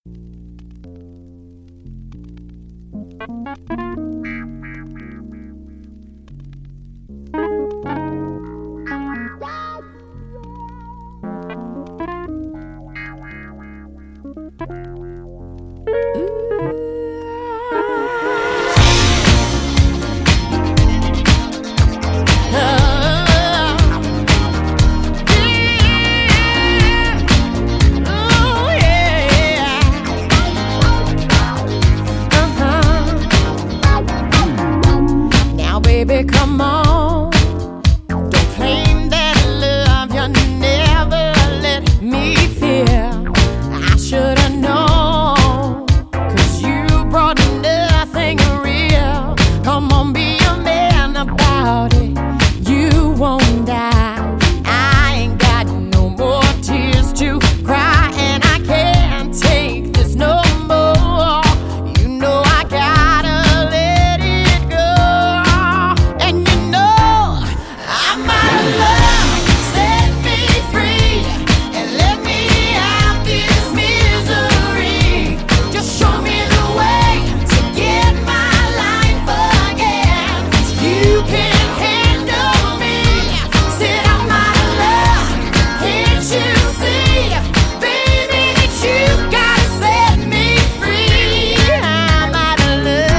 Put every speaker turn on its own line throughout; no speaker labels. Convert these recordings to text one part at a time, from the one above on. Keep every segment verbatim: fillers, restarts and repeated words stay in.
Baby, come on. Don't claim that love you never let me feel. I should've known, 'cause you brought nothing real. Come on, be a man about it. You won't die. I ain't got no more tears to cry, and I can't take this no more. You know I gotta let it go. And you know I'm out of love. Set me free and let me out this misery. Just show me the way to get my life again. You can't handle me. Said I'm out of love. Can't you see, baby, that you gotta set me free? I'm out of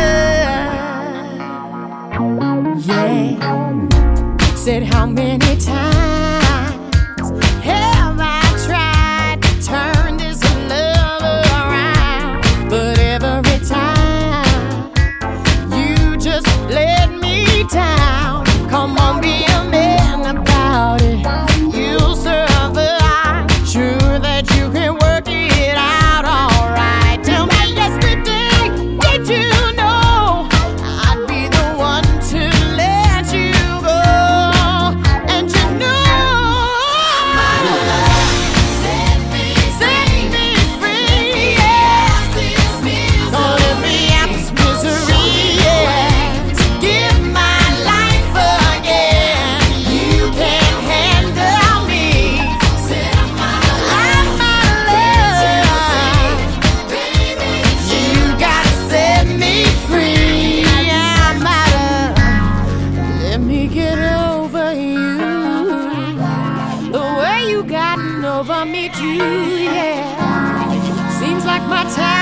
love. Yeah. Said how many times have I tried to turn this love around? But every time you just let me down. Come on, be a man about it. You'll survive. Sure that you can work it out alright. Tell me yesterday, did you know I'd be the one to let you go? And you know I'm out of love. Set me free, yeah. Gonna let me out this misery, yeah. Give my life again. You can't handle me. Said I'm out of love. You gotta set me free. I'm out of. Let me get over you. The way you gotten over me too, yeah. Seems like my time